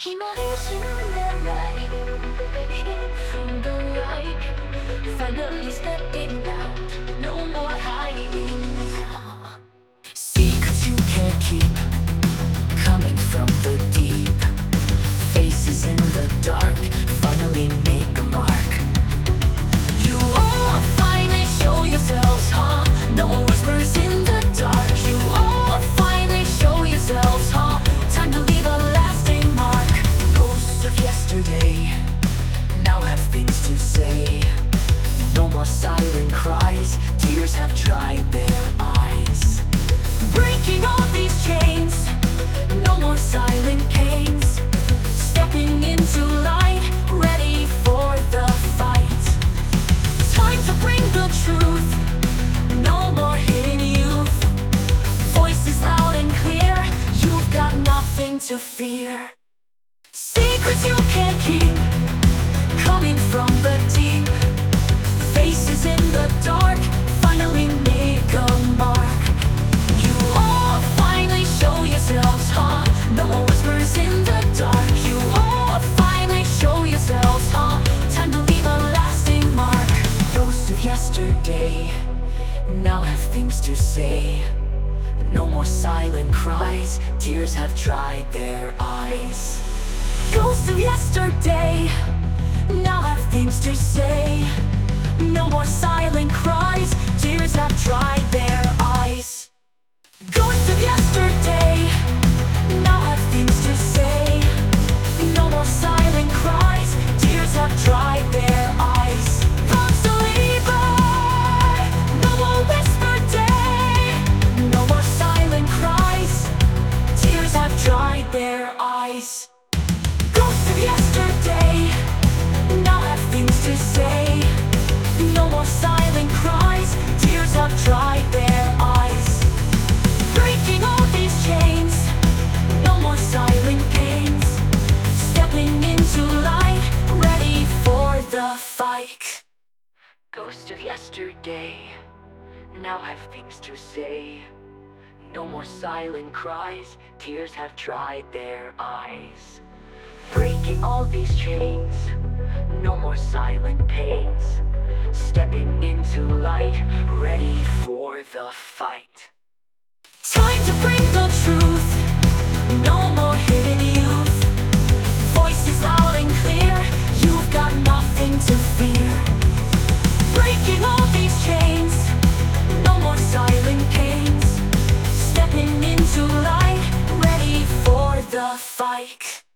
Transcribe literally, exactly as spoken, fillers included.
Imagine the light, hid from the light. Finally stepping out, no more hiding. Secrets you can't keep, coming from the deep. Faces in the dark, finally make a mark. You all finally show yourselves, huh? No more whispers in the dark. You all finally show yourselves, huh? Time to leave a lasting mark. Ghosts of yesterday now have things to say. No more silent cries, tears have dried their eyes. Breaking all these chains, no more silent pains. Stepping into light, ready for the fight. Time to bring the truth, no more hidden youth. Voices loud and clear, you've got nothing to fear. Secrets you can't keep, coming from the deep. Faces in the dark, finally make a mark. You all finally show yourselves, huh? No more whispers in the dark. You all finally show yourselves, huh? Time to leave a lasting mark. Ghosts of yesterday now have things to say. No more silent cries, tears have dried their eyes. Ghosts of yesterday now have things to say. No more silent cries, tears have dried their eyes. Ghosts of yesterday now have things to say. No more silent cries, tears have dried their eyes. Thoughts to leave by, no more whisper day. No more silent cries, tears have dried their eyes. Ghosts of yesterday now have things to say. No more silent cries, tears have dried their eyes. Breaking all these chains, no more silent pains. Stepping into light, ready for the fight. Ghosts of yesterday now have things to say. No more silent cries, tears have dried their eyes. Breaking all these chains, no more silent pains. Stepping into light, ready for the fight. Time to bring the truth, no more hidden youth. Voices loud and clear, you've got nothing to fear. Breaking all these chains, no more silent pains. Stepping into light, ready for the fight.